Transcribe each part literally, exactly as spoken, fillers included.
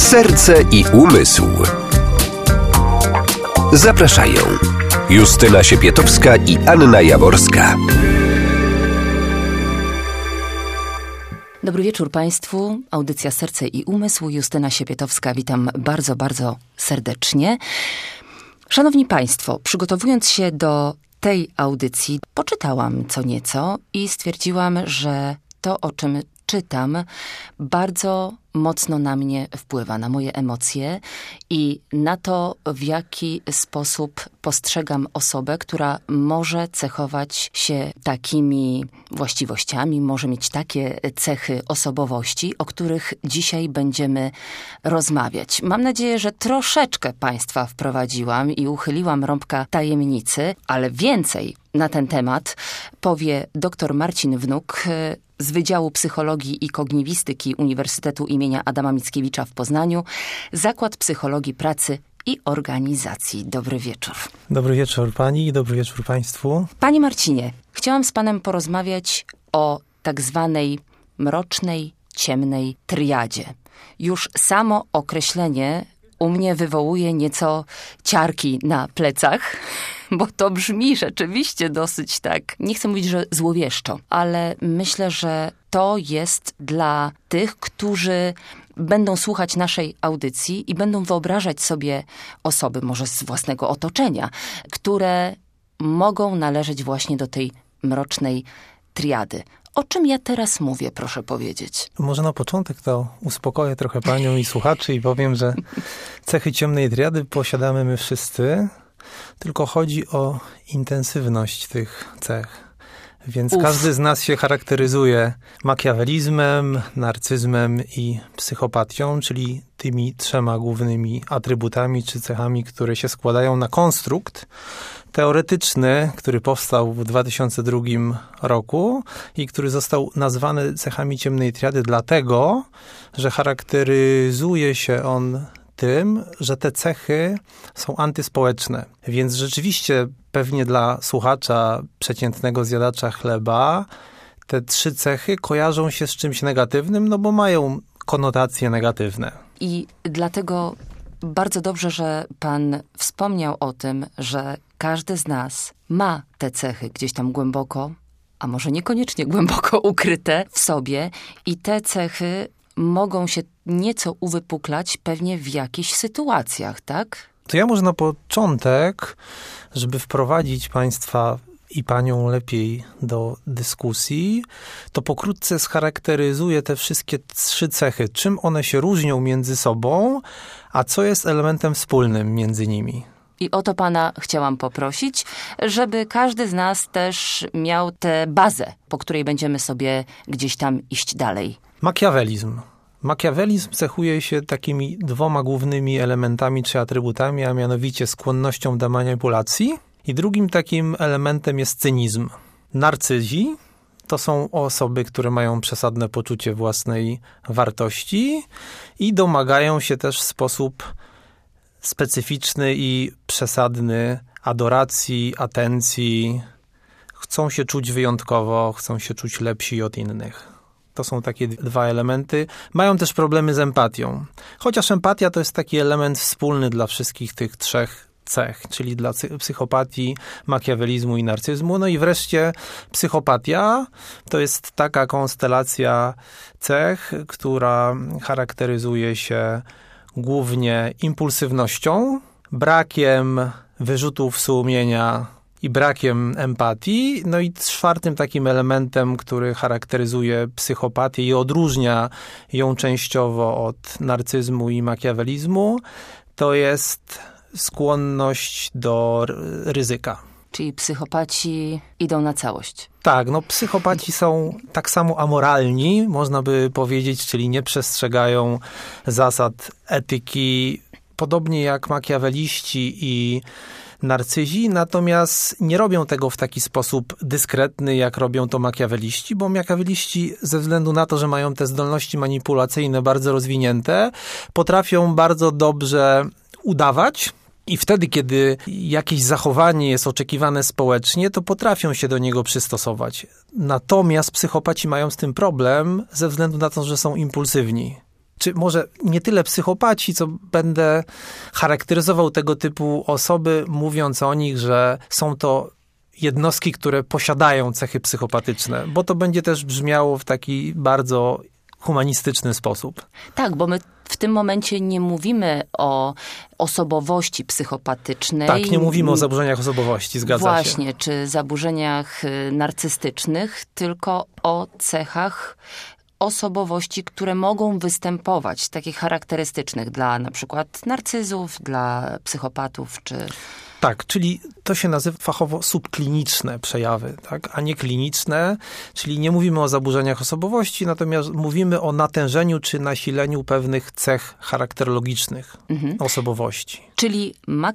Serce i umysł. Zapraszają Justyna Siepietowska i Anna Jaworska. Dobry wieczór Państwu. Audycja Serce i umysł. Justyna Siepietowska. Witam bardzo, bardzo serdecznie. Szanowni Państwo, przygotowując się do tej audycji, poczytałam co nieco i stwierdziłam, że to, o czym czytam, bardzo mocno na mnie wpływa, na moje emocje i na to, w jaki sposób postrzegam osobę, która może cechować się takimi właściwościami, może mieć takie cechy osobowości, o których dzisiaj będziemy rozmawiać. Mam nadzieję, że troszeczkę Państwa wprowadziłam i uchyliłam rąbka tajemnicy, ale więcej na ten temat powie dr Marcin Wnuk z Wydziału Psychologii i Kognitywistyki Uniwersytetu imienia Adama Mickiewicza w Poznaniu, Zakład Psychologii Pracy i Organizacji. Dobry wieczór. Dobry wieczór Pani i dobry wieczór Państwu. Panie Marcinie, chciałam z Panem porozmawiać o tak zwanej mrocznej, ciemnej triadzie. Już samo określenie u mnie wywołuje nieco ciarki na plecach, bo to brzmi rzeczywiście dosyć tak, nie chcę mówić, że złowieszczo, ale myślę, że to jest dla tych, którzy będą słuchać naszej audycji i będą wyobrażać sobie osoby, może z własnego otoczenia, które mogą należeć właśnie do tej mrocznej triady. O czym ja teraz mówię, proszę powiedzieć? Może na początek to uspokoję trochę Panią i słuchaczy i powiem, że cechy ciemnej triady posiadamy my wszyscy, tylko chodzi o intensywność tych cech. Więc Uf. każdy z nas się charakteryzuje makiawelizmem, narcyzmem i psychopatią, czyli tymi trzema głównymi atrybutami czy cechami, które się składają na konstrukt teoretyczny, który powstał w dwa tysiące drugim roku i który został nazwany cechami ciemnej triady dlatego, że charakteryzuje się on tym, że te cechy są antyspołeczne. Więc rzeczywiście pewnie dla słuchacza, przeciętnego zjadacza chleba, te trzy cechy kojarzą się z czymś negatywnym, no bo mają konotacje negatywne. I dlatego bardzo dobrze, że Pan wspomniał o tym, że każdy z nas ma te cechy gdzieś tam głęboko, a może niekoniecznie głęboko ukryte w sobie i te cechy mogą się nieco uwypuklać pewnie w jakichś sytuacjach, tak? To ja może na początek, żeby wprowadzić Państwa i Panią lepiej do dyskusji, to pokrótce scharakteryzuję te wszystkie trzy cechy. Czym one się różnią między sobą, a co jest elementem wspólnym między nimi. I o to Pana chciałam poprosić, żeby każdy z nas też miał tę bazę, po której będziemy sobie gdzieś tam iść dalej. Makiawelizm. Makiawelizm cechuje się takimi dwoma głównymi elementami czy atrybutami, a mianowicie skłonnością do manipulacji i drugim takim elementem jest cynizm. Narcyzi to są osoby, które mają przesadne poczucie własnej wartości i domagają się też w sposób specyficzny i przesadny adoracji, atencji. Chcą się czuć wyjątkowo, chcą się czuć lepsi od innych. To są takie dwa elementy. Mają też problemy z empatią. Chociaż empatia to jest taki element wspólny dla wszystkich tych trzech cech, czyli dla psychopatii, makiawelizmu i narcyzmu. No i wreszcie psychopatia to jest taka konstelacja cech, która charakteryzuje się głównie impulsywnością, brakiem wyrzutów sumienia i brakiem empatii. No i czwartym takim elementem, który charakteryzuje psychopatię i odróżnia ją częściowo od narcyzmu i makiawelizmu, to jest skłonność do ryzyka. Czyli psychopaci idą na całość. Tak, no psychopaci są tak samo amoralni, można by powiedzieć, czyli nie przestrzegają zasad etyki, podobnie jak makiaweliści i narcyzi, natomiast nie robią tego w taki sposób dyskretny, jak robią to makiaweliści, bo makiaweliści ze względu na to, że mają te zdolności manipulacyjne bardzo rozwinięte, potrafią bardzo dobrze udawać i wtedy, kiedy jakieś zachowanie jest oczekiwane społecznie, to potrafią się do niego przystosować. Natomiast psychopaci mają z tym problem ze względu na to, że są impulsywni. czy może nie tyle psychopaci, co będę charakteryzował tego typu osoby, mówiąc o nich, że są to jednostki, które posiadają cechy psychopatyczne, bo to będzie też brzmiało w taki bardzo humanistyczny sposób. Tak, bo my w tym momencie nie mówimy o osobowości psychopatycznej. Tak, nie mówimy o zaburzeniach osobowości, zgadza Właśnie, się. Właśnie, czy zaburzeniach narcystycznych, tylko o cechach osobowości, które mogą występować, takich charakterystycznych dla na przykład narcyzów, dla psychopatów, czy... Tak, czyli to się nazywa fachowo subkliniczne przejawy, tak, a nie kliniczne, czyli nie mówimy o zaburzeniach osobowości, natomiast mówimy o natężeniu czy nasileniu pewnych cech charakterologicznych mhm. osobowości. Czyli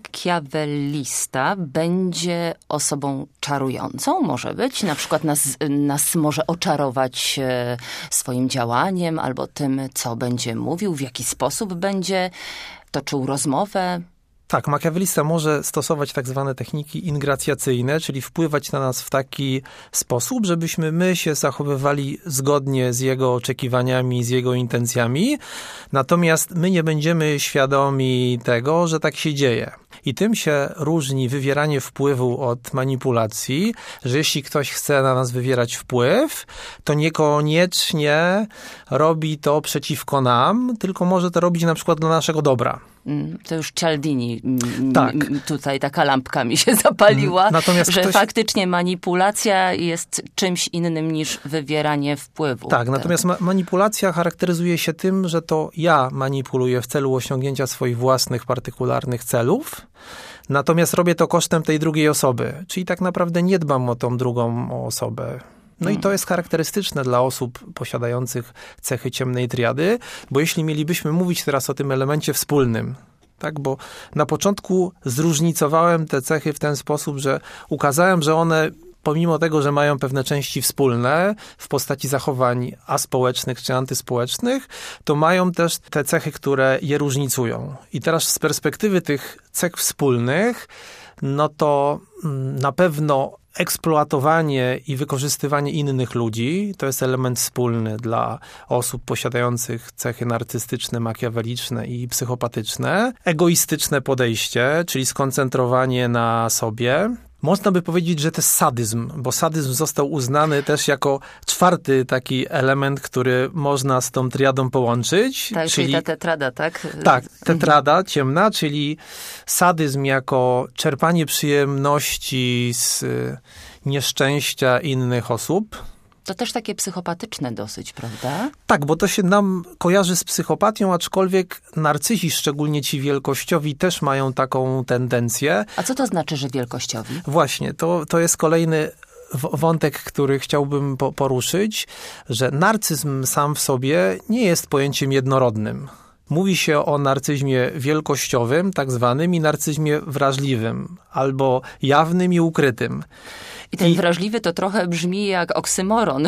makiawellista będzie osobą czarującą, może być, na przykład nas, nas może oczarować swoim działaniem albo tym, co będzie mówił, w jaki sposób będzie toczył rozmowę. Tak, makiawelista może stosować tak zwane techniki ingracjacyjne, czyli wpływać na nas w taki sposób, żebyśmy my się zachowywali zgodnie z jego oczekiwaniami, z jego intencjami, natomiast my nie będziemy świadomi tego, że tak się dzieje. I tym się różni wywieranie wpływu od manipulacji, że jeśli ktoś chce na nas wywierać wpływ, to niekoniecznie robi to przeciwko nam, tylko może to robić na przykład dla naszego dobra. To już Cialdini, tak. Tutaj taka lampka mi się zapaliła, Natomiast że ktoś... faktycznie manipulacja jest czymś innym niż wywieranie wpływu. Tak, tak. Natomiast ma- manipulacja charakteryzuje się tym, że to ja manipuluję w celu osiągnięcia swoich własnych, partykularnych celów, natomiast robię to kosztem tej drugiej osoby, czyli tak naprawdę nie dbam o tą drugą osobę. No i to jest charakterystyczne dla osób posiadających cechy ciemnej triady, bo jeśli mielibyśmy mówić teraz o tym elemencie wspólnym, tak, bo na początku zróżnicowałem te cechy w ten sposób, że ukazałem, że one pomimo tego, że mają pewne części wspólne w postaci zachowań aspołecznych czy antyspołecznych, to mają też te cechy, które je różnicują. I teraz z perspektywy tych cech wspólnych, no to na pewno eksploatowanie i wykorzystywanie innych ludzi to jest element wspólny dla osób posiadających cechy narcystyczne, makiaweliczne i psychopatyczne. Egoistyczne podejście, czyli skoncentrowanie na sobie. Można by powiedzieć, że to jest sadyzm, bo sadyzm został uznany też jako czwarty taki element, który można z tą triadą połączyć. Tak, czyli, czyli ta tetrada, tak? Tak, tetrada ciemna, czyli sadyzm jako czerpanie przyjemności z nieszczęścia innych osób. To też takie psychopatyczne dosyć, prawda? Tak, bo to się nam kojarzy z psychopatią, aczkolwiek narcyzi, szczególnie ci wielkościowi, też mają taką tendencję. A co to znaczy, że wielkościowi? Właśnie, to, to jest kolejny wątek, który chciałbym po- poruszyć, że narcyzm sam w sobie nie jest pojęciem jednorodnym. Mówi się o narcyzmie wielkościowym, tak zwanym, i narcyzmie wrażliwym, albo jawnym i ukrytym. I ten I... wrażliwy to trochę brzmi jak oksymoron.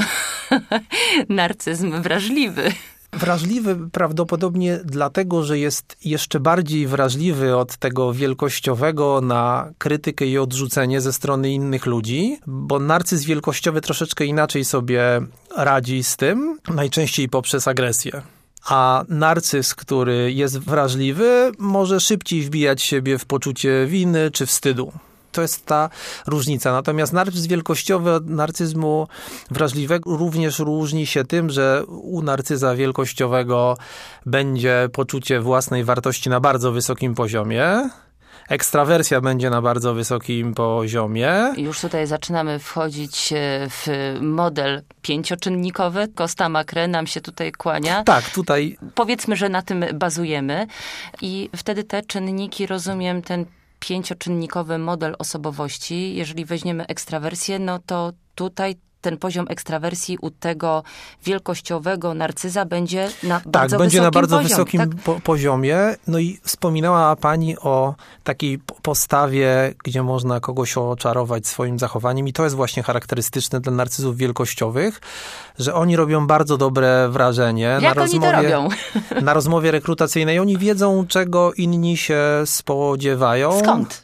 Narcyzm wrażliwy. Wrażliwy prawdopodobnie dlatego, że jest jeszcze bardziej wrażliwy od tego wielkościowego na krytykę i odrzucenie ze strony innych ludzi, bo narcyz wielkościowy troszeczkę inaczej sobie radzi z tym, najczęściej poprzez agresję. A narcyz, który jest wrażliwy, może szybciej wbijać siebie w poczucie winy czy wstydu. To jest ta różnica. Natomiast narcyz wielkościowy od narcyzmu wrażliwego również różni się tym, że u narcyza wielkościowego będzie poczucie własnej wartości na bardzo wysokim poziomie. Ekstrawersja będzie na bardzo wysokim poziomie. Już tutaj zaczynamy wchodzić w model pięcioczynnikowy. Costa Macre nam się tutaj kłania. Tak, tutaj. Powiedzmy, że na tym bazujemy. I wtedy te czynniki, rozumiem, ten pięcioczynnikowy model osobowości, jeżeli weźmiemy ekstrawersję, no to tutaj ten poziom ekstrawersji u tego wielkościowego narcyza będzie na tak, bardzo będzie wysokim na bardzo poziom, wysokim tak? po- poziomie. No i wspominała pani o takiej postawie, gdzie można kogoś oczarować swoim zachowaniem i to jest właśnie charakterystyczne dla narcyzów wielkościowych, że oni robią bardzo dobre wrażenie. Jak na oni rozmowie, to robią? Na rozmowie rekrutacyjnej oni wiedzą, czego inni się spodziewają. Skąd?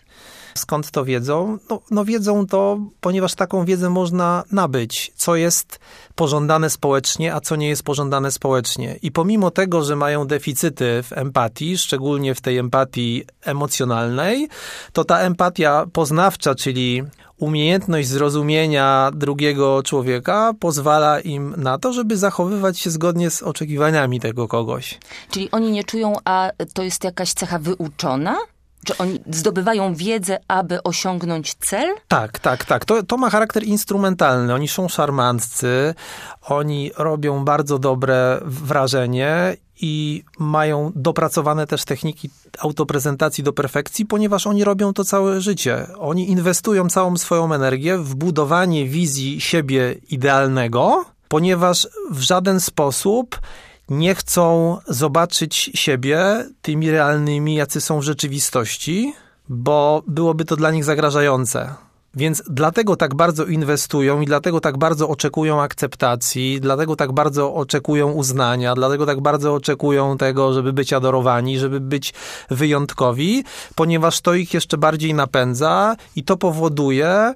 Skąd to wiedzą? No, no wiedzą to, ponieważ taką wiedzę można nabyć, co jest pożądane społecznie, a co nie jest pożądane społecznie. I pomimo tego, że mają deficyty w empatii, szczególnie w tej empatii emocjonalnej, to ta empatia poznawcza, czyli umiejętność zrozumienia drugiego człowieka pozwala im na to, żeby zachowywać się zgodnie z oczekiwaniami tego kogoś. Czyli oni nie czują, a to jest jakaś cecha wyuczona? Czy oni zdobywają wiedzę, aby osiągnąć cel? Tak, tak, tak. To, to ma charakter instrumentalny. Oni są szarmanccy, oni robią bardzo dobre wrażenie i mają dopracowane też techniki autoprezentacji do perfekcji, ponieważ oni robią to całe życie. Oni inwestują całą swoją energię w budowanie wizji siebie idealnego, ponieważ w żaden sposób nie chcą zobaczyć siebie tymi realnymi, jacy są w rzeczywistości, bo byłoby to dla nich zagrażające. Więc dlatego tak bardzo inwestują i dlatego tak bardzo oczekują akceptacji, dlatego tak bardzo oczekują uznania, dlatego tak bardzo oczekują tego, żeby być adorowani, żeby być wyjątkowi, ponieważ to ich jeszcze bardziej napędza i to powoduje,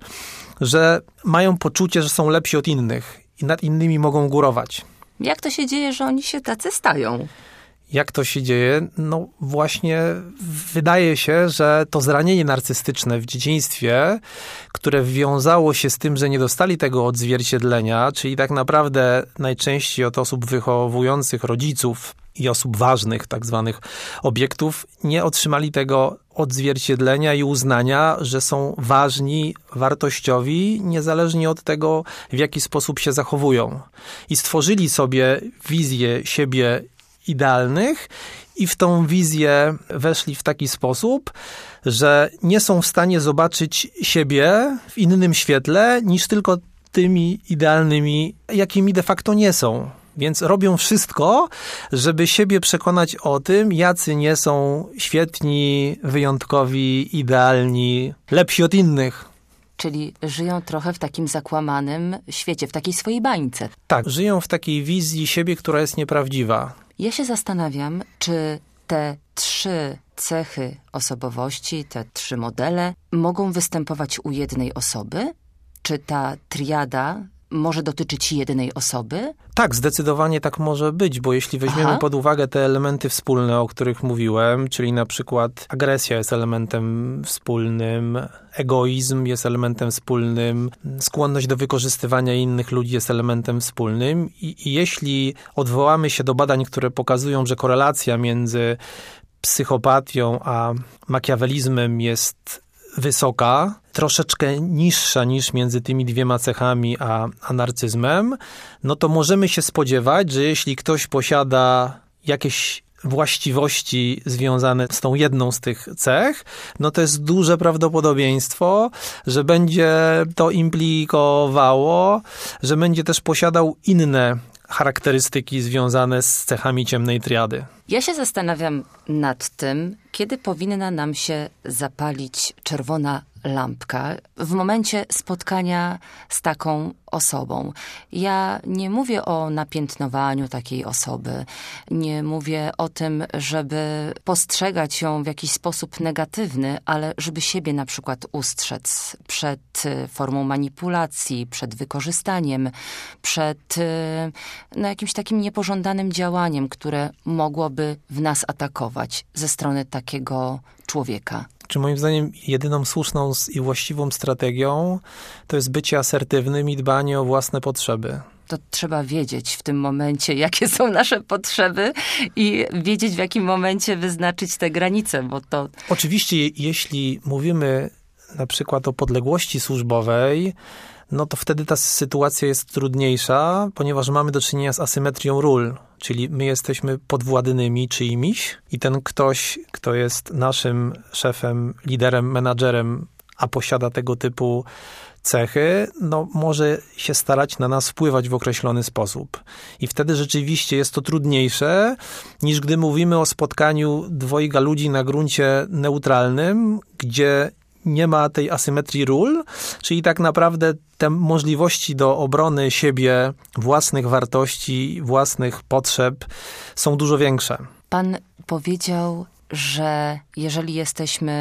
że mają poczucie, że są lepsi od innych i nad innymi mogą górować. Jak to się dzieje, że oni się tacy stają? Jak to się dzieje? No właśnie wydaje się, że to zranienie narcystyczne w dzieciństwie, które wiązało się z tym, że nie dostali tego odzwierciedlenia, czyli tak naprawdę najczęściej od osób wychowujących rodziców i osób ważnych, tak zwanych obiektów, nie otrzymali tego odzwierciedlenia i uznania, że są ważni, wartościowi, niezależnie od tego, w jaki sposób się zachowują. I stworzyli sobie wizję siebie idealnych i w tą wizję weszli w taki sposób, że nie są w stanie zobaczyć siebie w innym świetle niż tylko tymi idealnymi, jakimi de facto nie są. Więc robią wszystko, żeby siebie przekonać o tym, jacy nie są świetni, wyjątkowi, idealni, lepsi od innych. Czyli żyją trochę w takim zakłamanym świecie, w takiej swojej bańce. Tak, żyją w takiej wizji siebie, która jest nieprawdziwa. Ja się zastanawiam, czy te trzy cechy osobowości, te trzy modele mogą występować u jednej osoby? Czy ta triada może dotyczyć jednej osoby? Tak, zdecydowanie tak może być, bo jeśli weźmiemy Aha. pod uwagę te elementy wspólne, o których mówiłem, czyli na przykład agresja jest elementem wspólnym, egoizm jest elementem wspólnym, skłonność do wykorzystywania innych ludzi jest elementem wspólnym i, i jeśli odwołamy się do badań, które pokazują, że korelacja między psychopatią a makiawelizmem jest wysoka, troszeczkę niższa niż między tymi dwiema cechami a, a narcyzmem, no to możemy się spodziewać, że jeśli ktoś posiada jakieś właściwości związane z tą jedną z tych cech, no to jest duże prawdopodobieństwo, że będzie to implikowało, że będzie też posiadał inne charakterystyki związane z cechami ciemnej triady. Ja się zastanawiam nad tym, kiedy powinna nam się zapalić czerwona lampka w momencie spotkania z taką osobą. Ja nie mówię o napiętnowaniu takiej osoby, nie mówię o tym, żeby postrzegać ją w jakiś sposób negatywny, ale żeby siebie na przykład ustrzec przed formą manipulacji, przed wykorzystaniem, przed no, jakimś takim niepożądanym działaniem, które mogłoby w nas atakować ze strony takiego człowieka. Czy moim zdaniem jedyną słuszną i właściwą strategią to jest bycie asertywnym i dbanie o własne potrzeby. To trzeba wiedzieć w tym momencie, jakie są nasze potrzeby i wiedzieć, w jakim momencie wyznaczyć te granice, bo to... Oczywiście, jeśli mówimy na przykład o podległości służbowej, no to wtedy ta sytuacja jest trudniejsza, ponieważ mamy do czynienia z asymetrią ról, czyli my jesteśmy podwładnymi czyimiś i ten ktoś, kto jest naszym szefem, liderem, menadżerem, a posiada tego typu cechy, no może się starać na nas wpływać w określony sposób. I wtedy rzeczywiście jest to trudniejsze, niż gdy mówimy o spotkaniu dwojga ludzi na gruncie neutralnym, gdzie nie ma tej asymetrii ról, czyli tak naprawdę te możliwości do obrony siebie, własnych wartości, własnych potrzeb są dużo większe. Pan powiedział, że jeżeli jesteśmy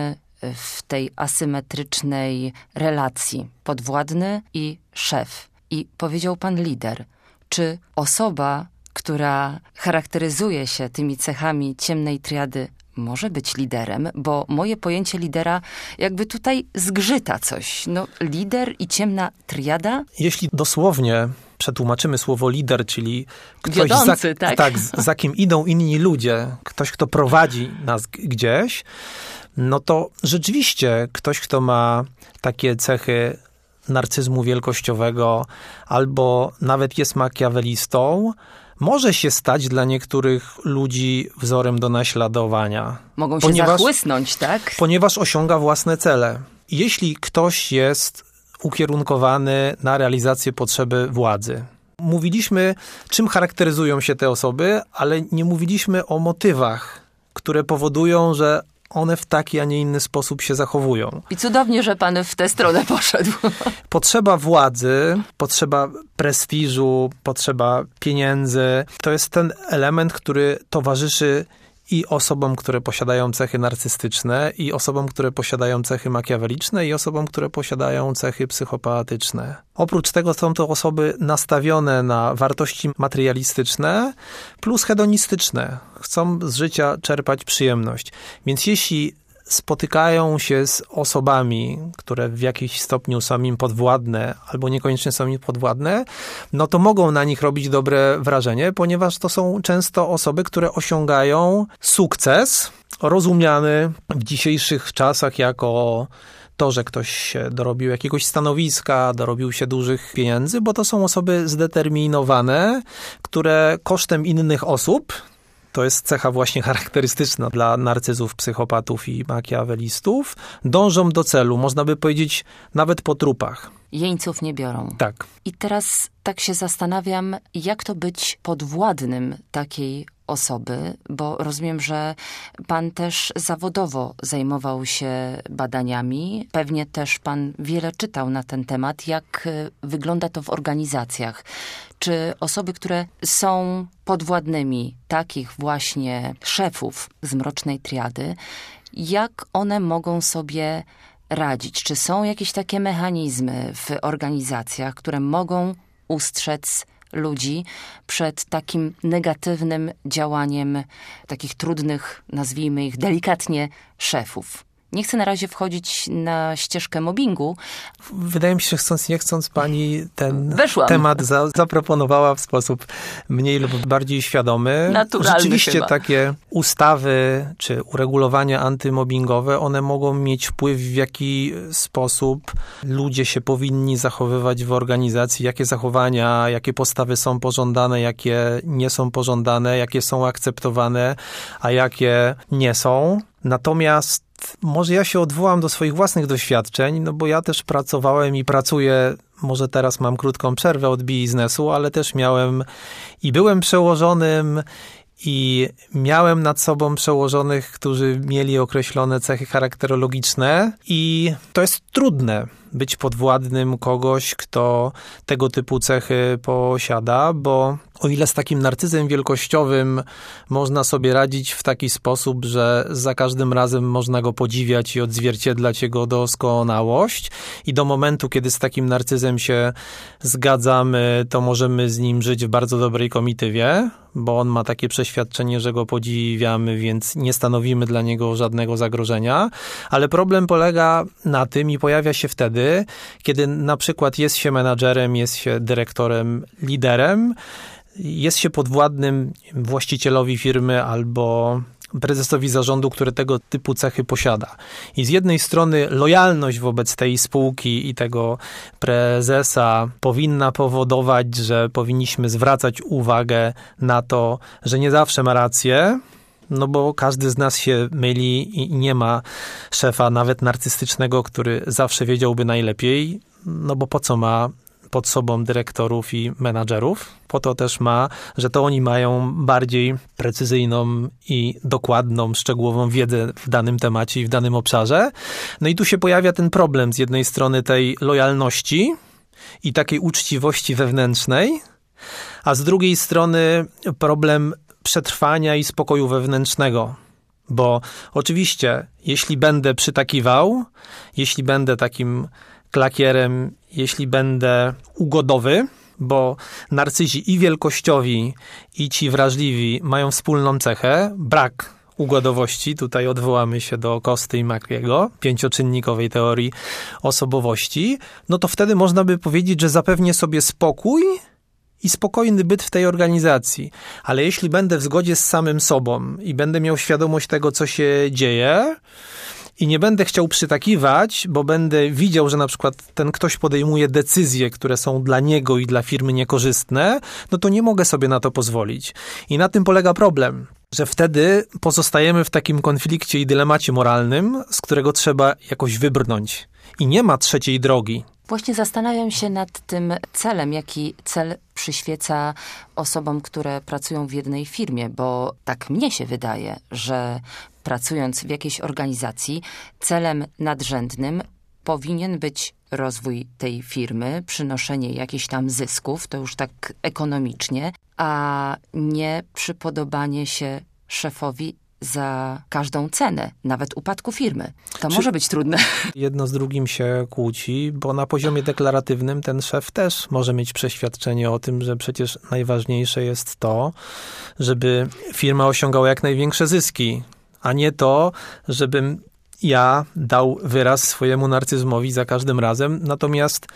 w tej asymetrycznej relacji podwładny i szef. I powiedział pan lider. Czy osoba, która charakteryzuje się tymi cechami ciemnej triady, może być liderem? Bo moje pojęcie lidera jakby tutaj zgrzyta coś. No, lider i ciemna triada? Jeśli dosłownie przetłumaczymy słowo lider, czyli ktoś, Wiodący, za, tak? tak, za kim idą inni ludzie, ktoś, kto prowadzi nas gdzieś, no to rzeczywiście ktoś, kto ma takie cechy narcyzmu wielkościowego albo nawet jest makiawelistą, może się stać dla niektórych ludzi wzorem do naśladowania. Mogą się ponieważ, zachłysnąć, tak? Ponieważ osiąga własne cele. Jeśli ktoś jest ukierunkowany na realizację potrzeby władzy. Mówiliśmy, czym charakteryzują się te osoby, ale nie mówiliśmy o motywach, które powodują, że one w taki, a nie inny sposób się zachowują. I cudownie, że pan w tę stronę poszedł. Potrzeba władzy, potrzeba prestiżu, potrzeba pieniędzy. To jest ten element, który towarzyszy i osobom, które posiadają cechy narcystyczne, i osobom, które posiadają cechy makiaweliczne, i osobom, które posiadają cechy psychopatyczne. Oprócz tego są to osoby nastawione na wartości materialistyczne plus hedonistyczne. Chcą z życia czerpać przyjemność. Więc jeśli spotykają się z osobami, które w jakiś stopniu są im podwładne, albo niekoniecznie są im podwładne, no to mogą na nich robić dobre wrażenie, ponieważ to są często osoby, które osiągają sukces, rozumiany w dzisiejszych czasach jako to, że ktoś się dorobił jakiegoś stanowiska, dorobił się dużych pieniędzy, bo to są osoby zdeterminowane, które kosztem innych osób, to jest cecha właśnie charakterystyczna dla narcyzów, psychopatów i makiawelistów, dążą do celu, można by powiedzieć nawet po trupach. Jeńców nie biorą. Tak. I teraz tak się zastanawiam, jak to być podwładnym takiej osoby, bo rozumiem, że pan też zawodowo zajmował się badaniami. Pewnie też pan wiele czytał na ten temat. Jak wygląda to w organizacjach? Czy osoby, które są podwładnymi takich właśnie szefów z mrocznej triady, jak one mogą sobie radzić? Czy są jakieś takie mechanizmy w organizacjach, które mogą ustrzec ludzi przed takim negatywnym działaniem takich trudnych, nazwijmy ich delikatnie, szefów? Nie chcę na razie wchodzić na ścieżkę mobbingu. Wydaje mi się, że chcąc nie chcąc, pani ten Weszłam. temat za, zaproponowała w sposób mniej lub bardziej świadomy. Naturalny Rzeczywiście chyba. takie ustawy czy uregulowania antymobbingowe, one mogą mieć wpływ, w jaki sposób ludzie się powinni zachowywać w organizacji, jakie zachowania, jakie postawy są pożądane, jakie nie są pożądane, jakie są akceptowane, a jakie nie są. Natomiast może ja się odwołam do swoich własnych doświadczeń, no bo ja też pracowałem i pracuję, może teraz mam krótką przerwę od biznesu, ale też miałem i byłem przełożonym i miałem nad sobą przełożonych, którzy mieli określone cechy charakterologiczne i to jest trudne być podwładnym kogoś, kto tego typu cechy posiada, bo o ile z takim narcyzem wielkościowym można sobie radzić w taki sposób, że za każdym razem można go podziwiać i odzwierciedlać jego doskonałość i do momentu, kiedy z takim narcyzem się zgadzamy, to możemy z nim żyć w bardzo dobrej komitywie, bo on ma takie przeświadczenie, że go podziwiamy, więc nie stanowimy dla niego żadnego zagrożenia, ale problem polega na tym i pojawia się wtedy, kiedy na przykład jest się menadżerem, jest się dyrektorem, liderem, jest się podwładnym właścicielowi firmy albo prezesowi zarządu, który tego typu cechy posiada. I z jednej strony lojalność wobec tej spółki i tego prezesa powinna powodować, że powinniśmy zwracać uwagę na to, że nie zawsze ma rację, no bo każdy z nas się myli i nie ma szefa, nawet narcystycznego, który zawsze wiedziałby najlepiej, no bo po co ma pod sobą dyrektorów i menadżerów? Po to też ma, że to oni mają bardziej precyzyjną i dokładną, szczegółową wiedzę w danym temacie i w danym obszarze. No i tu się pojawia ten problem z jednej strony tej lojalności i takiej uczciwości wewnętrznej, a z drugiej strony problem przetrwania i spokoju wewnętrznego. Bo oczywiście, jeśli będę przytakiwał, jeśli będę takim klakierem, jeśli będę ugodowy, bo narcyzi i wielkościowi, i ci wrażliwi mają wspólną cechę, brak ugodowości, tutaj odwołamy się do Costy i Maciego, pięcioczynnikowej teorii osobowości, no to wtedy można by powiedzieć, że zapewnię sobie spokój i spokojny byt w tej organizacji. Ale jeśli będę w zgodzie z samym sobą i będę miał świadomość tego, co się dzieje i nie będę chciał przytakiwać, bo będę widział, że na przykład ten ktoś podejmuje decyzje, które są dla niego i dla firmy niekorzystne, no to nie mogę sobie na to pozwolić. I na tym polega problem, że wtedy pozostajemy w takim konflikcie i dylemacie moralnym, z którego trzeba jakoś wybrnąć. I nie ma trzeciej drogi. Właśnie zastanawiam się nad tym celem, jaki cel przyświeca osobom, które pracują w jednej firmie, bo tak mnie się wydaje, że pracując w jakiejś organizacji, celem nadrzędnym powinien być rozwój tej firmy, przynoszenie jakichś tam zysków, to już tak ekonomicznie, a nie przypodobanie się szefowi za każdą cenę, nawet upadku firmy. To Czy może być trudne. Jedno z drugim się kłóci, bo na poziomie deklaratywnym ten szef też może mieć przeświadczenie o tym, że przecież najważniejsze jest to, żeby firma osiągała jak największe zyski, a nie to, żebym ja dał wyraz swojemu narcyzmowi za każdym razem. Natomiast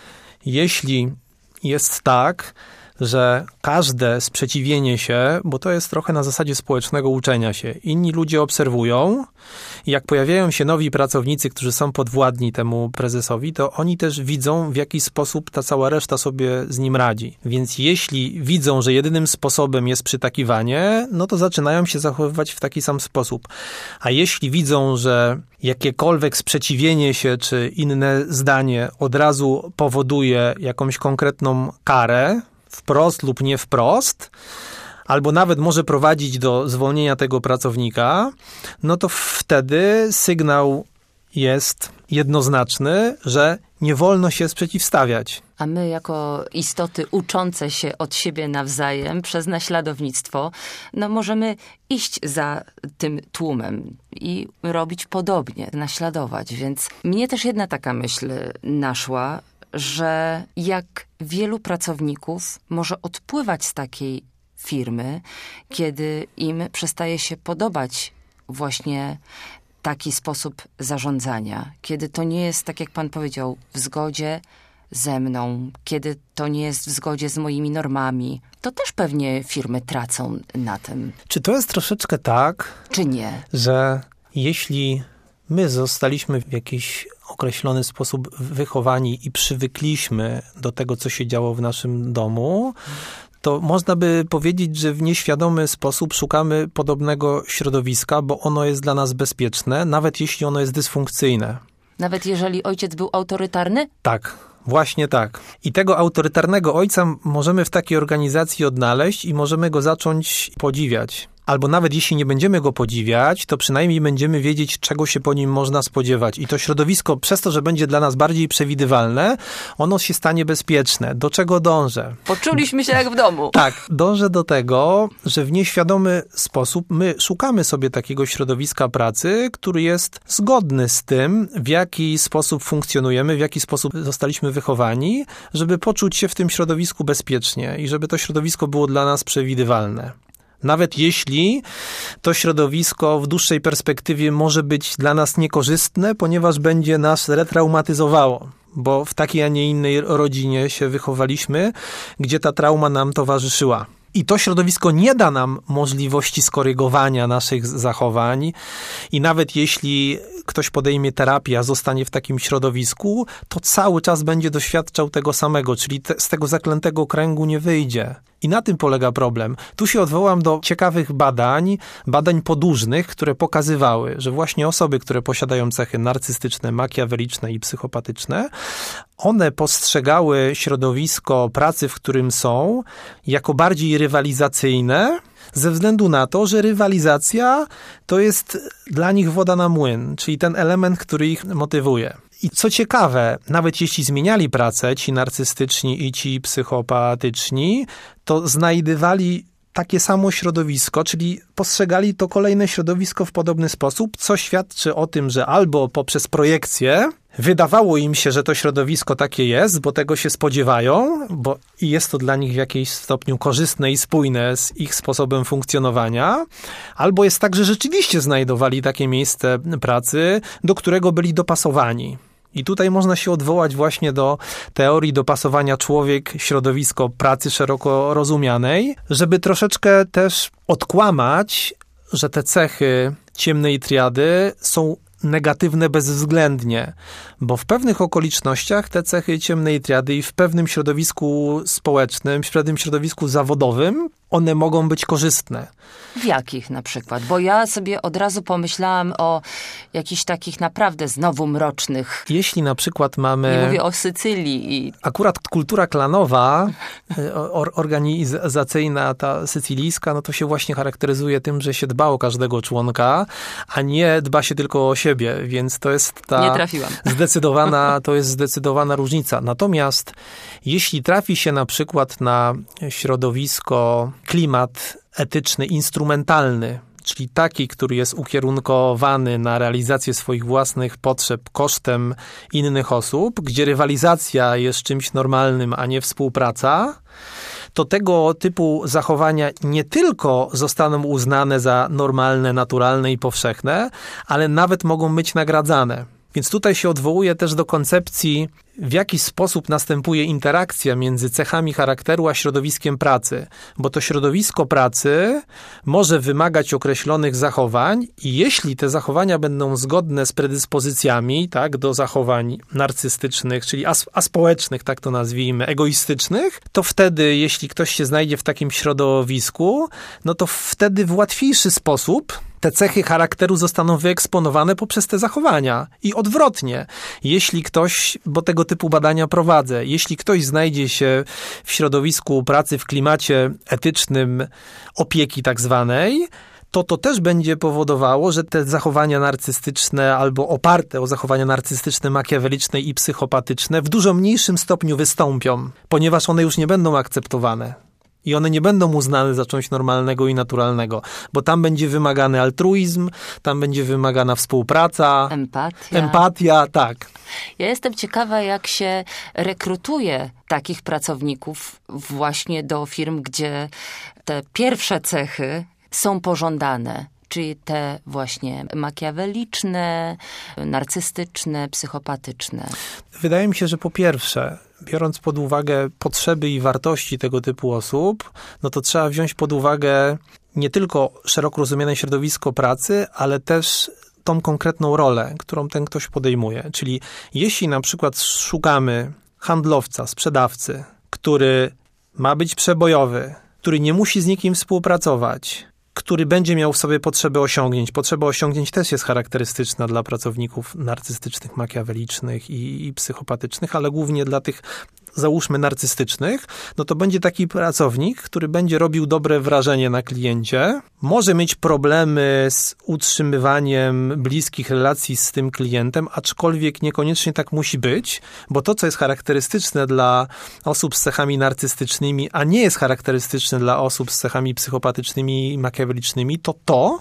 jeśli jest tak, że każde sprzeciwienie się, bo to jest trochę na zasadzie społecznego uczenia się. Inni ludzie obserwują i jak pojawiają się nowi pracownicy, którzy są podwładni temu prezesowi, to oni też widzą, w jaki sposób ta cała reszta sobie z nim radzi. Więc jeśli widzą, że jedynym sposobem jest przytakiwanie, no to zaczynają się zachowywać w taki sam sposób. A jeśli widzą, że jakiekolwiek sprzeciwienie się czy inne zdanie od razu powoduje jakąś konkretną karę, wprost lub nie wprost, albo nawet może prowadzić do zwolnienia tego pracownika, no to wtedy sygnał jest jednoznaczny, że nie wolno się sprzeciwstawiać. A my jako istoty uczące się od siebie nawzajem przez naśladownictwo, no możemy iść za tym tłumem i robić podobnie, naśladować. Więc mnie też jedna taka myśl naszła, że jak wielu pracowników może odpływać z takiej firmy, kiedy im przestaje się podobać właśnie taki sposób zarządzania. Kiedy to nie jest, tak jak pan powiedział, w zgodzie ze mną, kiedy to nie jest w zgodzie z moimi normami, to też pewnie firmy tracą na tym. Czy to jest troszeczkę tak, czy nie? Że jeśli my zostaliśmy w jakiś określony sposób wychowani i przywykliśmy do tego, co się działo w naszym domu, to można by powiedzieć, że w nieświadomy sposób szukamy podobnego środowiska, bo ono jest dla nas bezpieczne, nawet jeśli ono jest dysfunkcyjne. Nawet jeżeli ojciec był autorytarny? Tak, właśnie tak. I tego autorytarnego ojca możemy w takiej organizacji odnaleźć i możemy go zacząć podziwiać. Albo nawet jeśli nie będziemy go podziwiać, to przynajmniej będziemy wiedzieć, czego się po nim można spodziewać. I to środowisko, przez to, że będzie dla nas bardziej przewidywalne, ono się stanie bezpieczne. Do czego dążę? Poczuliśmy się jak w domu. Tak, dążę do tego, że w nieświadomy sposób my szukamy sobie takiego środowiska pracy, który jest zgodny z tym, w jaki sposób funkcjonujemy, w jaki sposób zostaliśmy wychowani, żeby poczuć się w tym środowisku bezpiecznie i żeby to środowisko było dla nas przewidywalne. Nawet jeśli to środowisko w dłuższej perspektywie może być dla nas niekorzystne, ponieważ będzie nas retraumatyzowało, bo w takiej, a nie innej rodzinie się wychowaliśmy, gdzie ta trauma nam towarzyszyła. I to środowisko nie da nam możliwości skorygowania naszych zachowań i nawet jeśli ktoś podejmie terapię, a zostanie w takim środowisku, to cały czas będzie doświadczał tego samego, czyli te, z tego zaklętego kręgu nie wyjdzie. I na tym polega problem. Tu się odwołam do ciekawych badań, badań podłużnych, które pokazywały, że właśnie osoby, które posiadają cechy narcystyczne, makiaweliczne i psychopatyczne, one postrzegały środowisko pracy, w którym są, jako bardziej rywalizacyjne, ze względu na to, że rywalizacja to jest dla nich woda na młyn, czyli ten element, który ich motywuje. I co ciekawe, nawet jeśli zmieniali pracę, ci narcystyczni i ci psychopatyczni, to znajdywali takie samo środowisko, czyli postrzegali to kolejne środowisko w podobny sposób, co świadczy o tym, że albo poprzez projekcję wydawało im się, że to środowisko takie jest, bo tego się spodziewają, bo i jest to dla nich w jakimś stopniu korzystne i spójne z ich sposobem funkcjonowania, albo jest tak, że rzeczywiście znajdowali takie miejsce pracy, do którego byli dopasowani. I tutaj można się odwołać właśnie do teorii dopasowania człowiek-środowisko pracy szeroko rozumianej, żeby troszeczkę też odkłamać, że te cechy ciemnej triady są negatywne bezwzględnie, bo w pewnych okolicznościach te cechy ciemnej triady i w pewnym środowisku społecznym, w pewnym środowisku zawodowym, one mogą być korzystne. W jakich na przykład? Bo ja sobie od razu pomyślałam o jakichś takich naprawdę znowu mrocznych. Jeśli na przykład mamy... Nie mówię o Sycylii. I... Akurat kultura klanowa, or, organizacyjna, ta sycylijska, no to się właśnie charakteryzuje tym, że się dba o każdego członka, a nie dba się tylko o siebie, więc to jest ta... Nie trafiłam. Zdecydowana, to jest zdecydowana różnica. Natomiast jeśli trafi się na przykład na środowisko, klimat etyczny, instrumentalny, czyli taki, który jest ukierunkowany na realizację swoich własnych potrzeb kosztem innych osób, gdzie rywalizacja jest czymś normalnym, a nie współpraca, to tego typu zachowania nie tylko zostaną uznane za normalne, naturalne i powszechne, ale nawet mogą być nagradzane. Więc tutaj się odwołuje też do koncepcji, w jaki sposób następuje interakcja między cechami charakteru a środowiskiem pracy. Bo to środowisko pracy może wymagać określonych zachowań i jeśli te zachowania będą zgodne z predyspozycjami, tak, do zachowań narcystycznych, czyli as- aspołecznych, tak to nazwijmy, egoistycznych, to wtedy, jeśli ktoś się znajdzie w takim środowisku, no to wtedy w łatwiejszy sposób te cechy charakteru zostaną wyeksponowane poprzez te zachowania. I odwrotnie, jeśli ktoś, bo tego typu badania prowadzę, jeśli ktoś znajdzie się w środowisku pracy w klimacie etycznym opieki tak zwanej, to to też będzie powodowało, że te zachowania narcystyczne albo oparte o zachowania narcystyczne, makiaweliczne i psychopatyczne w dużo mniejszym stopniu wystąpią, ponieważ one już nie będą akceptowane. I one nie będą uznane za coś normalnego i naturalnego, bo tam będzie wymagany altruizm, tam będzie wymagana współpraca, empatia. Empatia, tak. Ja jestem ciekawa, jak się rekrutuje takich pracowników właśnie do firm, gdzie te pierwsze cechy są pożądane. Czyli te właśnie makiaweliczne, narcystyczne, psychopatyczne. Wydaje mi się, że po pierwsze, biorąc pod uwagę potrzeby i wartości tego typu osób, no to trzeba wziąć pod uwagę nie tylko szeroko rozumiane środowisko pracy, ale też tą konkretną rolę, którą ten ktoś podejmuje. Czyli jeśli na przykład szukamy handlowca, sprzedawcy, który ma być przebojowy, który nie musi z nikim współpracować, który będzie miał w sobie potrzebę osiągnięć. Potrzeba osiągnięć też jest charakterystyczna dla pracowników narcystycznych, makiawelicznych i, i psychopatycznych, ale głównie dla tych, załóżmy, narcystycznych, no to będzie taki pracownik, który będzie robił dobre wrażenie na kliencie, może mieć problemy z utrzymywaniem bliskich relacji z tym klientem, aczkolwiek niekoniecznie tak musi być, bo to, co jest charakterystyczne dla osób z cechami narcystycznymi, a nie jest charakterystyczne dla osób z cechami psychopatycznymi i makiawelicznymi, to to,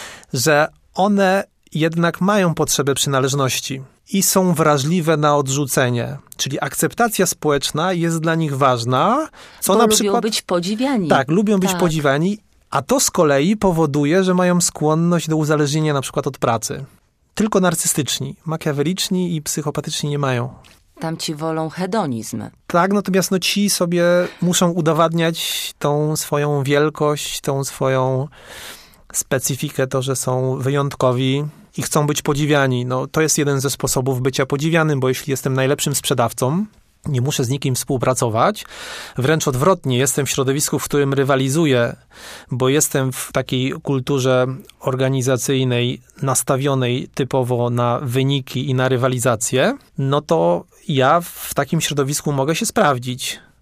że one jednak mają potrzebę przynależności i są wrażliwe na odrzucenie. Czyli akceptacja społeczna jest dla nich ważna. Co Bo na lubią przykład, być podziwiani. Tak, lubią być tak. podziwiani, a to z kolei powoduje, że mają skłonność do uzależnienia na przykład od pracy. Tylko narcystyczni, makiaweliczni i psychopatyczni nie mają. Tamci wolą hedonizm. Tak, natomiast no ci sobie muszą udowadniać tą swoją wielkość, tą swoją specyfikę, to, że są wyjątkowi i chcą być podziwiani. No, to jest jeden ze sposobów bycia podziwianym, bo jeśli jestem najlepszym sprzedawcą, nie muszę z nikim współpracować. Wręcz odwrotnie, jestem w środowisku, w którym rywalizuję, bo jestem w takiej kulturze organizacyjnej nastawionej typowo na wyniki i na rywalizację, no to ja w takim środowisku mogę się sprawdzić.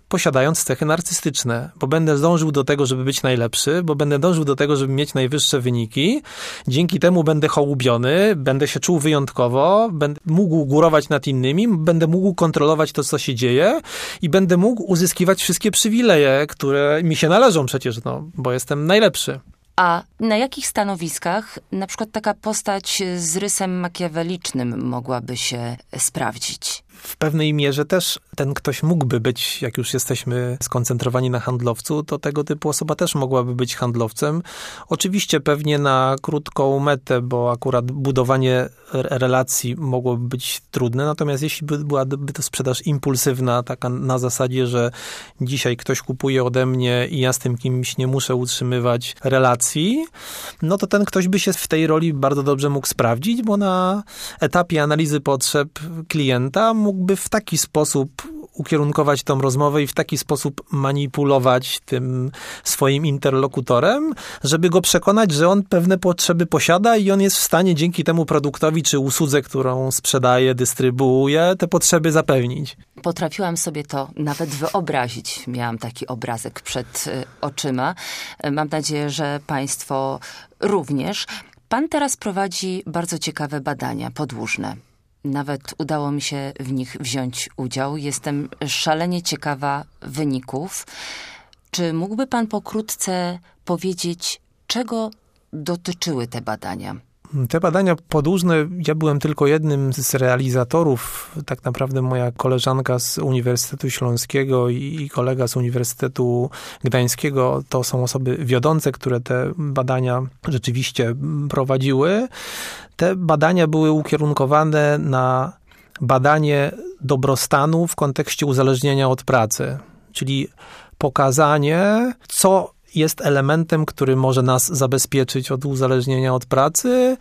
posiadając cechy narcystyczne, bo będę dążył do tego, żeby być najlepszy, bo będę dążył do tego, żeby mieć najwyższe wyniki. Dzięki temu będę hołubiony, będę się czuł wyjątkowo, będę mógł górować nad innymi, będę mógł kontrolować to, co się dzieje i będę mógł uzyskiwać wszystkie przywileje, które mi się należą przecież, no, bo jestem najlepszy. A na jakich stanowiskach na przykład taka postać z rysem makiawelicznym mogłaby się sprawdzić? W pewnej mierze też ten ktoś mógłby być, jak już jesteśmy skoncentrowani na handlowcu, to tego typu osoba też mogłaby być handlowcem. Oczywiście pewnie na krótką metę, bo akurat budowanie relacji mogłoby być trudne, natomiast jeśli by byłaby to sprzedaż impulsywna, taka na zasadzie, że dzisiaj ktoś kupuje ode mnie i ja z tym kimś nie muszę utrzymywać relacji, no to ten ktoś by się w tej roli bardzo dobrze mógł sprawdzić, bo na etapie analizy potrzeb klienta mógłby w taki sposób ukierunkować tą rozmowę i w taki sposób manipulować tym swoim interlokutorem, żeby go przekonać, że on pewne potrzeby posiada i on jest w stanie dzięki temu produktowi czy usłudze, którą sprzedaje, dystrybuuje, te potrzeby zapewnić. Potrafiłam sobie to nawet wyobrazić. Miałam taki obrazek przed oczyma. Mam nadzieję, że państwo również. Pan teraz prowadzi bardzo ciekawe badania podłużne. Nawet udało mi się w nich wziąć udział. Jestem szalenie ciekawa wyników. Czy mógłby pan pokrótce powiedzieć, czego dotyczyły te badania? Te badania podłużne, ja byłem tylko jednym z realizatorów. Tak naprawdę moja koleżanka z Uniwersytetu Śląskiego i kolega z Uniwersytetu Gdańskiego to są osoby wiodące, które te badania rzeczywiście prowadziły. Te badania były ukierunkowane na badanie dobrostanu w kontekście uzależnienia od pracy, czyli pokazanie, co jest elementem, który może nas zabezpieczyć od uzależnienia od pracy,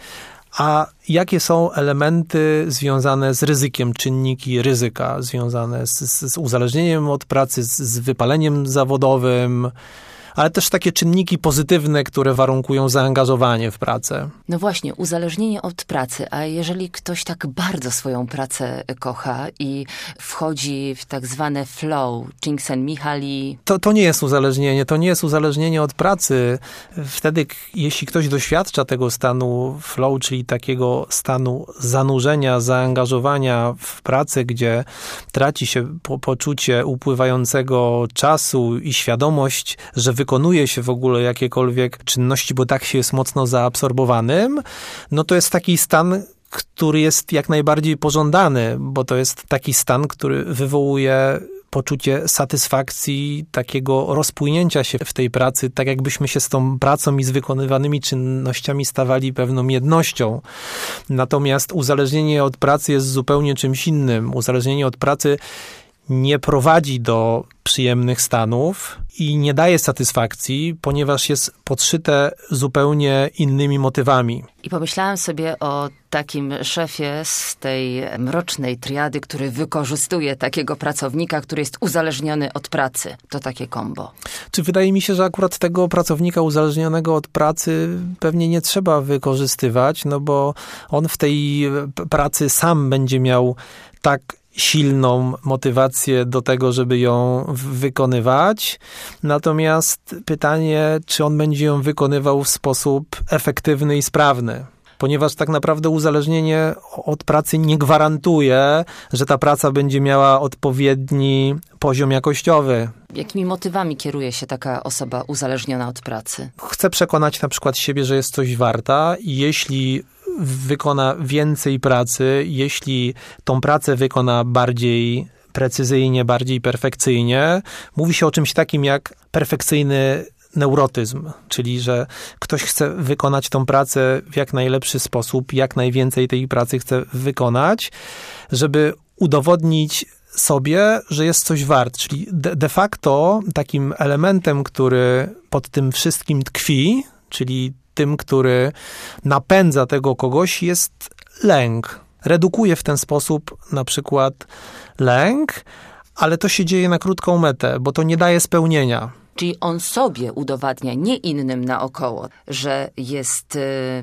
a jakie są elementy związane z ryzykiem, czynniki ryzyka związane z, z, z uzależnieniem od pracy, z, z wypaleniem zawodowym, ale też takie czynniki pozytywne, które warunkują zaangażowanie w pracę. No właśnie, uzależnienie od pracy, a jeżeli ktoś tak bardzo swoją pracę kocha i wchodzi w tak zwane flow, Csikszentmihalyi... To, to nie jest uzależnienie, to nie jest uzależnienie od pracy. Wtedy, jeśli ktoś doświadcza tego stanu flow, czyli takiego stanu zanurzenia, zaangażowania w pracę, gdzie traci się po, poczucie upływającego czasu i świadomość, że wykonuje się w ogóle jakiekolwiek czynności, bo tak się jest mocno zaabsorbowanym, no to jest taki stan, który jest jak najbardziej pożądany, bo to jest taki stan, który wywołuje poczucie satysfakcji, takiego rozpłynięcia się w tej pracy, tak jakbyśmy się z tą pracą i z wykonywanymi czynnościami stawali pewną jednością. Natomiast uzależnienie od pracy jest zupełnie czymś innym. Uzależnienie od pracy nie prowadzi do przyjemnych stanów i nie daje satysfakcji, ponieważ jest podszyte zupełnie innymi motywami. I pomyślałam sobie o takim szefie z tej mrocznej triady, który wykorzystuje takiego pracownika, który jest uzależniony od pracy. To takie kombo. Czy wydaje mi się, że akurat tego pracownika uzależnionego od pracy pewnie nie trzeba wykorzystywać, no bo on w tej pracy sam będzie miał tak silną motywację do tego, żeby ją wykonywać. Natomiast pytanie, czy on będzie ją wykonywał w sposób efektywny i sprawny. Ponieważ tak naprawdę uzależnienie od pracy nie gwarantuje, że ta praca będzie miała odpowiedni poziom jakościowy. Jakimi motywami kieruje się taka osoba uzależniona od pracy? Chce przekonać na przykład siebie, że jest coś warta i jeśli wykona więcej pracy, jeśli tą pracę wykona bardziej precyzyjnie, bardziej perfekcyjnie, mówi się o czymś takim jak perfekcyjny neurotyzm, czyli że ktoś chce wykonać tą pracę w jak najlepszy sposób, jak najwięcej tej pracy chce wykonać, żeby udowodnić sobie, że jest coś wart. Czyli de, de facto takim elementem, który pod tym wszystkim tkwi, czyli tym, który napędza tego kogoś, jest lęk. Redukuje w ten sposób na przykład lęk, ale to się dzieje na krótką metę, bo to nie daje spełnienia. Czyli on sobie udowadnia, nie innym naokoło, że jest y,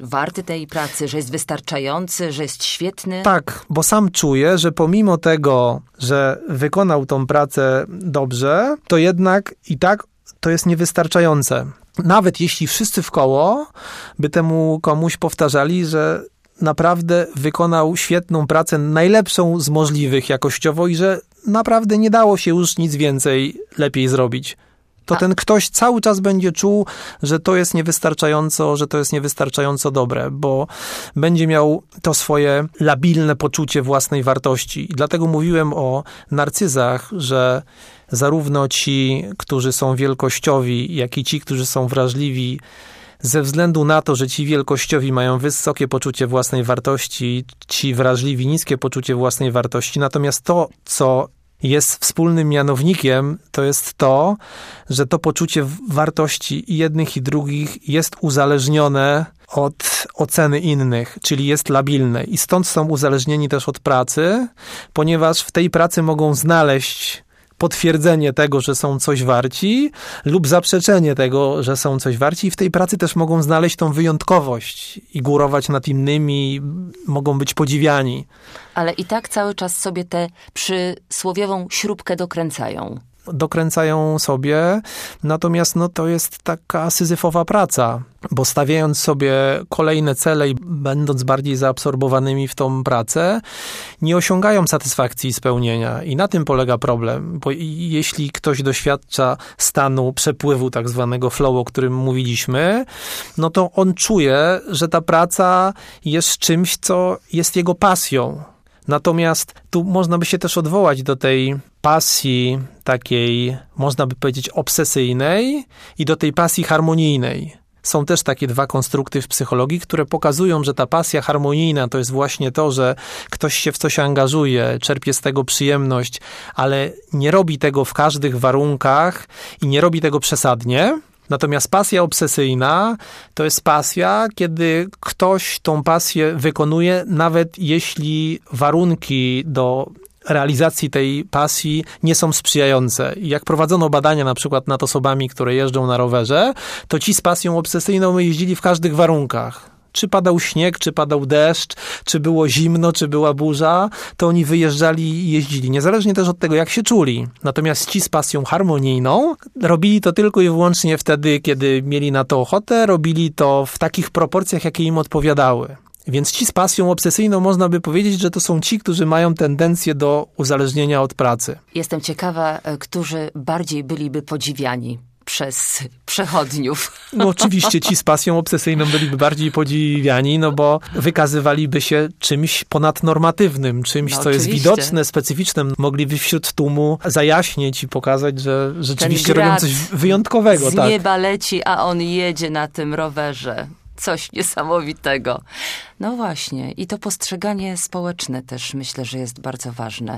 warty tej pracy, że jest wystarczający, że jest świetny? Tak, bo sam czuję, że pomimo tego, że wykonał tą pracę dobrze, to jednak i tak to jest niewystarczające. Nawet jeśli wszyscy wkoło by temu komuś powtarzali, że naprawdę wykonał świetną pracę, najlepszą z możliwych jakościowo i że naprawdę nie dało się już nic więcej lepiej zrobić. To A. ten ktoś cały czas będzie czuł, że to jest niewystarczająco, że to jest niewystarczająco dobre, bo będzie miał to swoje labilne poczucie własnej wartości. I dlatego mówiłem o narcyzach, że zarówno ci, którzy są wielkościowi, jak i ci, którzy są wrażliwi, ze względu na to, że ci wielkościowi mają wysokie poczucie własnej wartości, ci wrażliwi niskie poczucie własnej wartości. Natomiast to, co jest wspólnym mianownikiem, to jest to, że to poczucie wartości i jednych i drugich jest uzależnione od oceny innych, czyli jest labilne. I stąd są uzależnieni też od pracy, ponieważ w tej pracy mogą znaleźć potwierdzenie tego, że są coś warci lub zaprzeczenie tego, że są coś warci i w tej pracy też mogą znaleźć tą wyjątkowość i górować nad innymi, mogą być podziwiani. Ale i tak cały czas sobie tę przysłowiową śrubkę dokręcają. Dokręcają sobie, natomiast no, to jest taka syzyfowa praca, bo stawiając sobie kolejne cele i będąc bardziej zaabsorbowanymi w tą pracę, nie osiągają satysfakcji i spełnienia. I na tym polega problem, bo jeśli ktoś doświadcza stanu przepływu, tak zwanego flow, o którym mówiliśmy, no to on czuje, że ta praca jest czymś, co jest jego pasją. Natomiast tu można by się też odwołać do tej pasji takiej, można by powiedzieć, obsesyjnej i do tej pasji harmonijnej. Są też takie dwa konstrukty w psychologii, które pokazują, że ta pasja harmonijna to jest właśnie to, że ktoś się w coś angażuje, czerpie z tego przyjemność, ale nie robi tego w każdych warunkach i nie robi tego przesadnie. Natomiast pasja obsesyjna to jest pasja, kiedy ktoś tą pasję wykonuje, nawet jeśli warunki do realizacji tej pasji nie są sprzyjające. I jak prowadzono badania na przykład nad osobami, które jeżdżą na rowerze, to ci z pasją obsesyjną jeździli w każdych warunkach. Czy padał śnieg, czy padał deszcz, czy było zimno, czy była burza, to oni wyjeżdżali i jeździli, niezależnie też od tego, jak się czuli. Natomiast ci z pasją harmonijną robili to tylko i wyłącznie wtedy, kiedy mieli na to ochotę, robili to w takich proporcjach, jakie im odpowiadały. Więc ci z pasją obsesyjną można by powiedzieć, że to są ci, którzy mają tendencję do uzależnienia od pracy. Jestem ciekawa, którzy bardziej byliby podziwiani przez przechodniów. No oczywiście ci z pasją obsesyjną byliby bardziej podziwiani, no bo wykazywaliby się czymś ponadnormatywnym, czymś, no, co jest widoczne, specyficzne. Mogliby wśród tłumu zajaśnieć i pokazać, że rzeczywiście robią coś wyjątkowego. Z tak. nieba leci, a on jedzie na tym rowerze. Coś niesamowitego. No właśnie. I to postrzeganie społeczne też myślę, że jest bardzo ważne.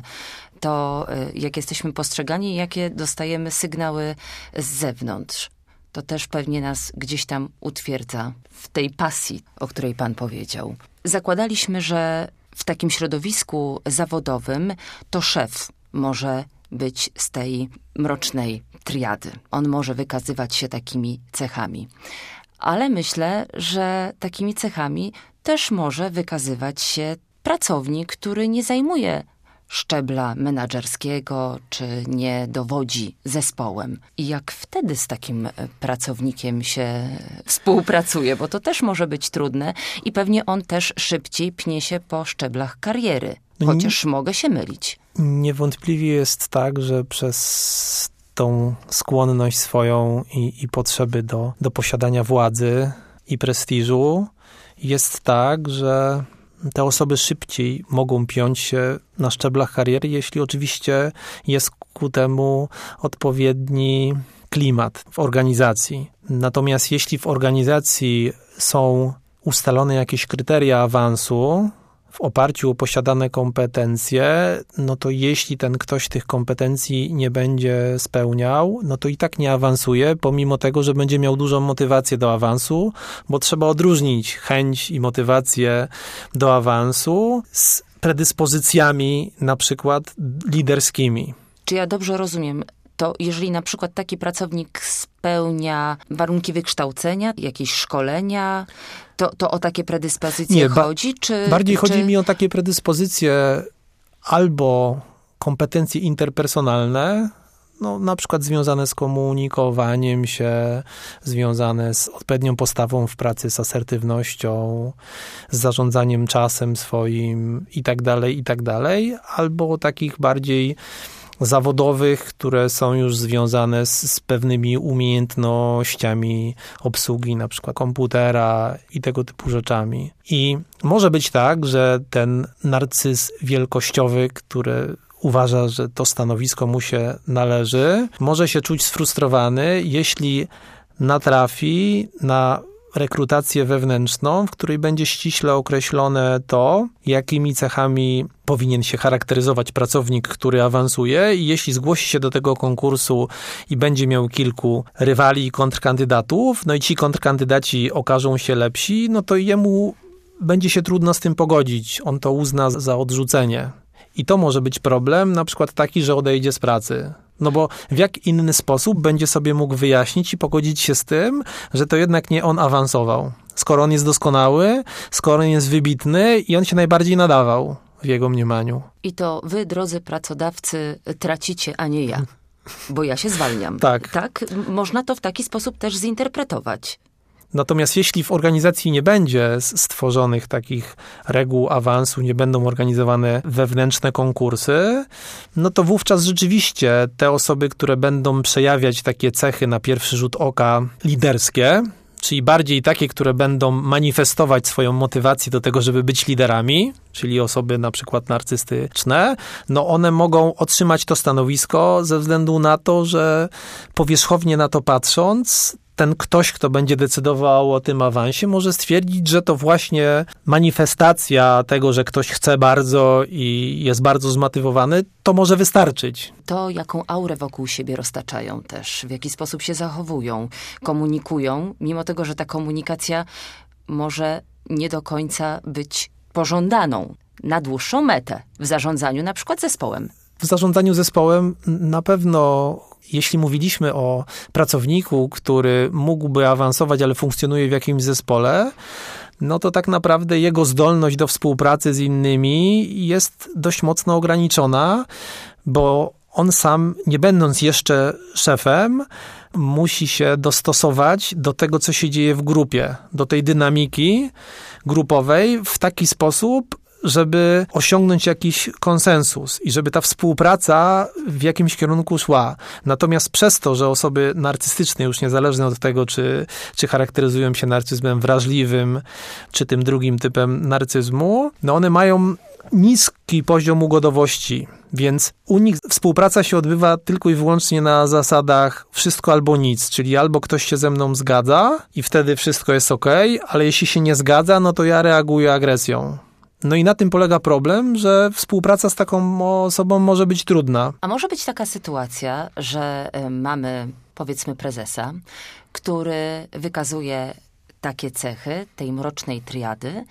To jak jesteśmy postrzegani, jakie dostajemy sygnały z zewnątrz. To też pewnie nas gdzieś tam utwierdza w tej pasji, o której pan powiedział. Zakładaliśmy, że w takim środowisku zawodowym to szef może być z tej mrocznej triady. On może wykazywać się takimi cechami. Ale myślę, że takimi cechami też może wykazywać się pracownik, który nie zajmuje szczebla menadżerskiego, czy nie dowodzi zespołem. I jak wtedy z takim pracownikiem się współpracuje, bo to też może być trudne i pewnie on też szybciej pnie się po szczeblach kariery, chociaż nie, mogę się mylić. Niewątpliwie jest tak, że przez tą skłonność swoją i, i potrzeby do, do posiadania władzy i prestiżu jest tak, że te osoby szybciej mogą piąć się na szczeblach kariery, jeśli oczywiście jest ku temu odpowiedni klimat w organizacji. Natomiast jeśli w organizacji są ustalone jakieś kryteria awansu w oparciu o posiadane kompetencje, no to jeśli ten ktoś tych kompetencji nie będzie spełniał, no to i tak nie awansuje, pomimo tego, że będzie miał dużą motywację do awansu, bo trzeba odróżnić chęć i motywację do awansu z predyspozycjami na przykład liderskimi. Czy ja dobrze rozumiem? to jeżeli na przykład taki pracownik spełnia warunki wykształcenia, jakieś szkolenia, to, to o takie predyspozycje Nie, ba- chodzi? Czy, bardziej czy... chodzi mi o takie predyspozycje albo kompetencje interpersonalne, no, na przykład związane z komunikowaniem się, związane z odpowiednią postawą w pracy, z asertywnością, z zarządzaniem czasem swoim i tak dalej, i tak dalej, albo takich bardziej zawodowych, które są już związane z, z pewnymi umiejętnościami obsługi, na przykład komputera i tego typu rzeczami. I może być tak, że ten narcyz wielkościowy, który uważa, że to stanowisko mu się należy, może się czuć sfrustrowany, jeśli natrafi na rekrutację wewnętrzną, w której będzie ściśle określone to, jakimi cechami powinien się charakteryzować pracownik, który awansuje, i jeśli zgłosi się do tego konkursu i będzie miał kilku rywali i kontrkandydatów, no i ci kontrkandydaci okażą się lepsi, no to jemu będzie się trudno z tym pogodzić. On to uzna za odrzucenie. I to może być problem, na przykład taki, że odejdzie z pracy. No bo w jak inny sposób będzie sobie mógł wyjaśnić i pogodzić się z tym, że to jednak nie on awansował. Skoro on jest doskonały, skoro on jest wybitny i on się najbardziej nadawał w jego mniemaniu. I to wy, drodzy pracodawcy, tracicie, a nie ja. Bo ja się zwalniam. Tak. Tak? Można to w taki sposób też zinterpretować. Natomiast jeśli w organizacji nie będzie stworzonych takich reguł awansu, nie będą organizowane wewnętrzne konkursy, no to wówczas rzeczywiście te osoby, które będą przejawiać takie cechy na pierwszy rzut oka liderskie, czyli bardziej takie, które będą manifestować swoją motywację do tego, żeby być liderami, czyli osoby na przykład narcystyczne, no one mogą otrzymać to stanowisko ze względu na to, że powierzchownie na to patrząc, ten ktoś, kto będzie decydował o tym awansie, może stwierdzić, że to właśnie manifestacja tego, że ktoś chce bardzo i jest bardzo zmotywowany, to może wystarczyć. To, jaką aurę wokół siebie roztaczają też, w jaki sposób się zachowują, komunikują, mimo tego, że ta komunikacja może nie do końca być pożądaną na dłuższą metę w zarządzaniu na przykład zespołem. W zarządzaniu zespołem na pewno, jeśli mówiliśmy o pracowniku, który mógłby awansować, ale funkcjonuje w jakimś zespole, no to tak naprawdę jego zdolność do współpracy z innymi jest dość mocno ograniczona, bo on sam, nie będąc jeszcze szefem, musi się dostosować do tego, co się dzieje w grupie, do tej dynamiki grupowej w taki sposób, żeby osiągnąć jakiś konsensus i żeby ta współpraca w jakimś kierunku szła. Natomiast przez to, że osoby narcystyczne, już niezależnie od tego, czy, czy charakteryzują się narcyzmem wrażliwym, czy tym drugim typem narcyzmu, no one mają niski poziom ugodowości, więc u nich współpraca się odbywa tylko i wyłącznie na zasadach wszystko albo nic, czyli albo ktoś się ze mną zgadza i wtedy wszystko jest okej, ale jeśli się nie zgadza, no to ja reaguję agresją. No i na tym polega problem, że współpraca z taką osobą może być trudna. A może być taka sytuacja, że mamy, powiedzmy, prezesa, który wykazuje takie cechy tej mrocznej triady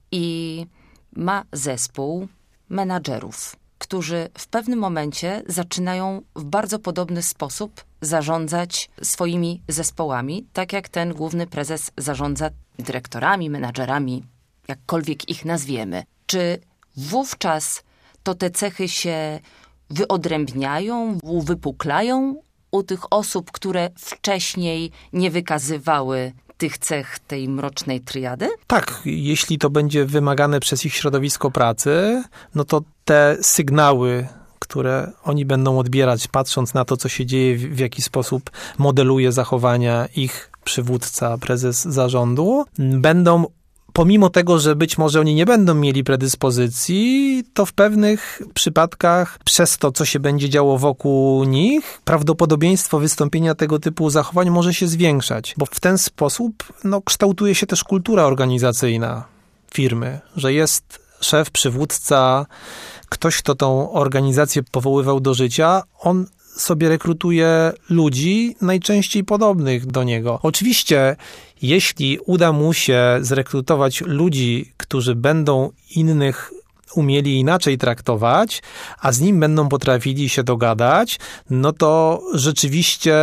i ma zespół menadżerów, którzy w pewnym momencie zaczynają w bardzo podobny sposób zarządzać swoimi zespołami, tak jak ten główny prezes zarządza dyrektorami, menadżerami, jakkolwiek ich nazwiemy. Czy wówczas to te cechy się wyodrębniają, uwypuklają u tych osób, które wcześniej nie wykazywały tych cech tej mrocznej triady? Tak, jeśli to będzie wymagane przez ich środowisko pracy, no to te sygnały, które oni będą odbierać, patrząc na to, co się dzieje, w jaki sposób modeluje zachowania ich przywódca, prezes zarządu, będą, pomimo tego, że być może oni nie będą mieli predyspozycji, to w pewnych przypadkach przez to, co się będzie działo wokół nich, prawdopodobieństwo wystąpienia tego typu zachowań może się zwiększać, bo w ten sposób no, kształtuje się też kultura organizacyjna firmy, że jest szef, przywódca, ktoś, kto tą organizację powoływał do życia, on sobie rekrutuje ludzi najczęściej podobnych do niego. Oczywiście, jeśli uda mu się zrekrutować ludzi, którzy będą innych umieli inaczej traktować, a z nim będą potrafili się dogadać, no to rzeczywiście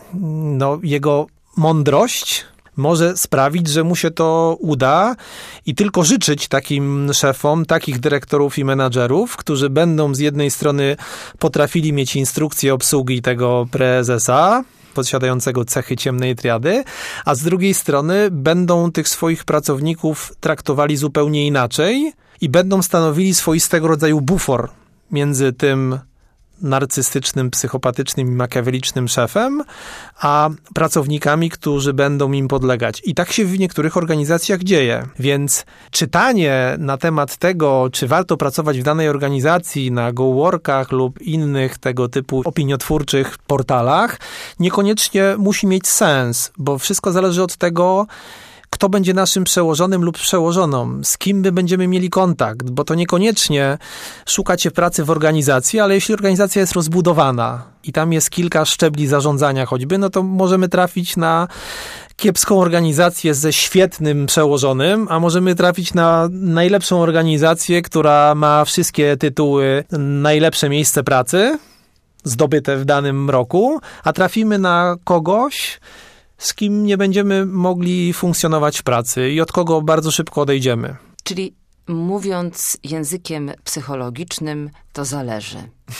no, jego mądrość może sprawić, że mu się to uda i tylko życzyć takim szefom, takich dyrektorów i menadżerów, którzy będą z jednej strony potrafili mieć instrukcję obsługi tego prezesa, posiadającego cechy ciemnej triady, a z drugiej strony będą tych swoich pracowników traktowali zupełnie inaczej i będą stanowili swoistego rodzaju bufor między tym narcystycznym, psychopatycznym i makiawelicznym szefem, a pracownikami, którzy będą im podlegać. I tak się w niektórych organizacjach dzieje. Więc czytanie na temat tego, czy warto pracować w danej organizacji, na GoWorkach lub innych tego typu opiniotwórczych portalach, niekoniecznie musi mieć sens, bo wszystko zależy od tego, kto będzie naszym przełożonym lub przełożoną, z kim my będziemy mieli kontakt, bo to niekoniecznie szukacie pracy w organizacji, ale jeśli organizacja jest rozbudowana i tam jest kilka szczebli zarządzania choćby, no to możemy trafić na kiepską organizację ze świetnym przełożonym, a możemy trafić na najlepszą organizację, która ma wszystkie tytuły najlepsze miejsce pracy zdobyte w danym roku, a trafimy na kogoś, z kim nie będziemy mogli funkcjonować w pracy i od kogo bardzo szybko odejdziemy. Czyli mówiąc językiem psychologicznym, to zależy.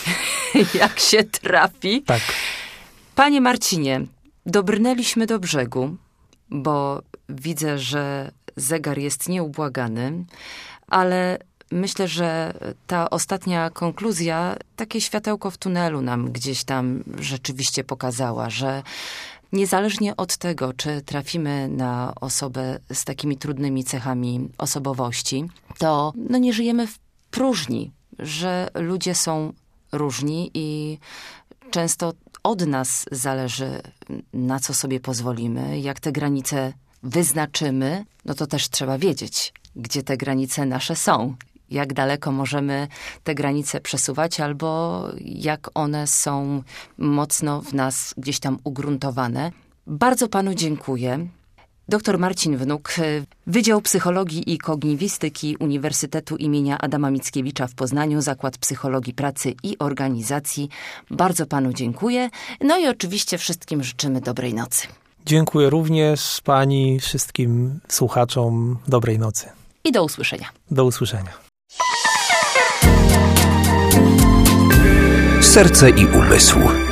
Jak się trafi. Tak. Panie Marcinie, dobrnęliśmy do brzegu, bo widzę, że zegar jest nieubłagany, ale myślę, że ta ostatnia konkluzja, takie światełko w tunelu nam gdzieś tam rzeczywiście pokazała, że niezależnie od tego, czy trafimy na osobę z takimi trudnymi cechami osobowości, to no nie żyjemy w próżni, że ludzie są różni i często od nas zależy, na co sobie pozwolimy, jak te granice wyznaczymy, no to też trzeba wiedzieć, gdzie te granice nasze są. Jak daleko możemy te granice przesuwać, albo jak one są mocno w nas gdzieś tam ugruntowane. Bardzo panu dziękuję. Doktor Marcin Wnuk, Wydział Psychologii i Kognitywistyki Uniwersytetu imienia Adama Mickiewicza w Poznaniu, Zakład Psychologii Pracy i Organizacji. Bardzo panu dziękuję. No i oczywiście wszystkim życzymy dobrej nocy. Dziękuję również pani, wszystkim słuchaczom dobrej nocy. I do usłyszenia. Do usłyszenia. Serce i umysł.